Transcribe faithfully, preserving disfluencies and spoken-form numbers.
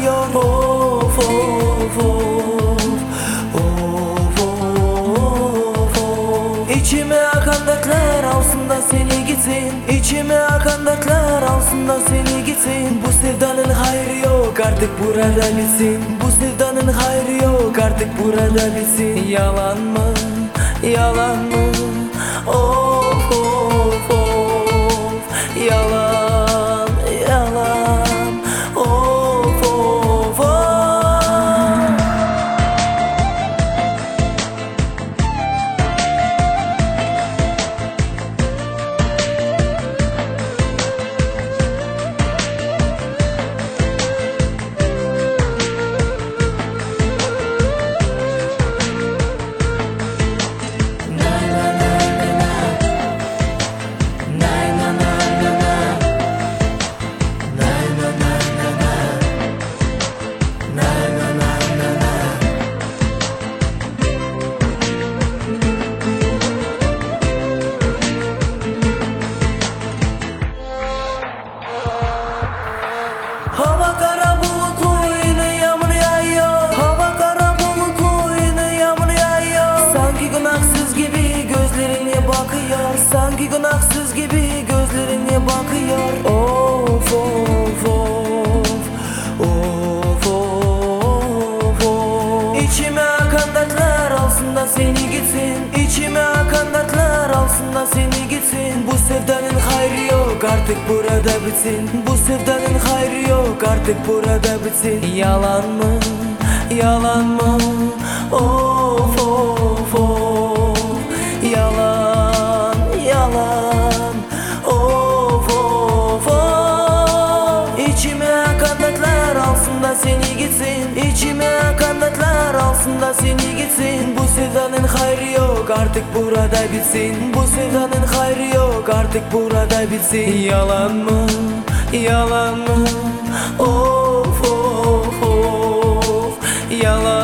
bakıyor. Of of of, of of of. İçime akan dertler alsın da seni gitsin. İçime akan dertler alsın da seni gitsin. Bu sevdanın hayrı yok artık burada bitsin. Bu sevdanın hayrı yok artık burada bitsin. Yalan mı, yalan mı? Of of of, yalan, yalan. Of of of. Hava kara bulutlu yine yağmur yağıyor. Hava kara bulutlu yine yağmur yağıyor. Sanki günahsız gibi gözlerine bakıyor. Sanki günahsız gibi gözlerine bakıyor. Of of of, of of of. İçime akan dertler alsın da seni gitsin. İçime akan dertler alsın da seni gitsin. Bu sevdanın hayrı yok artık burada bitsin. Bu sevdanın hayrı yok artık burada bitsin. Yalan mı, yalan mı? Of of of, yalan, yalan. Of of of. İçime akan dertler alsın da seni gitsin. İçime akan dertler alsın da seni gitsin. Bu sevdanın hayrı yok artık burada bitsin. Bu sevdanın hayrı yok artık burada bitsin. Yalan mı, yalan mı? Of of of, yalan.